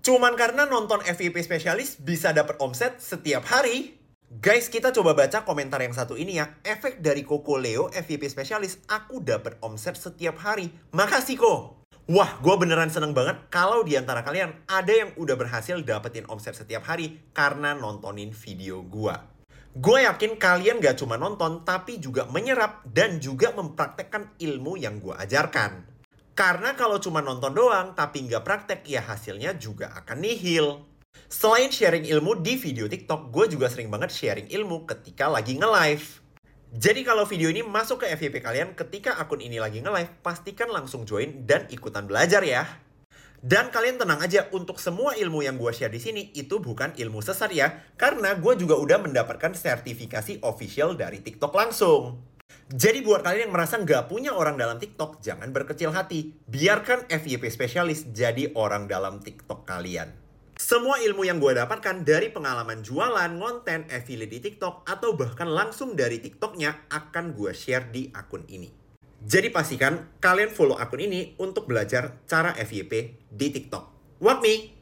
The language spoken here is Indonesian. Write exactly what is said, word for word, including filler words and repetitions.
Cuman karena nonton F Y P spesialis bisa dapat omset setiap hari. Guys, kita coba baca komentar yang satu ini ya. Efek dari Koko Leo F Y P spesialis, aku dapat omset setiap hari. Makasih Ko. Wah, gue beneran seneng banget kalau di antara kalian ada yang udah berhasil dapetin omset setiap hari karena nontonin video gue. Gue yakin kalian gak cuma nonton, tapi juga menyerap dan juga mempraktekkan ilmu yang gue ajarkan. Karena kalau cuma nonton doang, tapi nggak praktek, ya hasilnya juga akan nihil. Selain sharing ilmu di video TikTok, gue juga sering banget sharing ilmu ketika lagi nge-live. Jadi kalau video ini masuk ke F Y P kalian ketika akun ini lagi nge-live, pastikan langsung join dan ikutan belajar ya. Dan kalian tenang aja, untuk semua ilmu yang gue share di sini itu bukan ilmu sesat ya, karena gue juga udah mendapatkan sertifikasi official dari TikTok langsung. Jadi buat kalian yang merasa nggak punya orang dalam TikTok, jangan berkecil hati. Biarkan F Y P spesialis jadi orang dalam TikTok kalian. Semua ilmu yang gue dapatkan dari pengalaman jualan, konten, affiliate di TikTok, atau bahkan langsung dari TikToknya akan gue share di akun ini. Jadi pastikan kalian follow akun ini untuk belajar cara F Y P di TikTok. Walk me!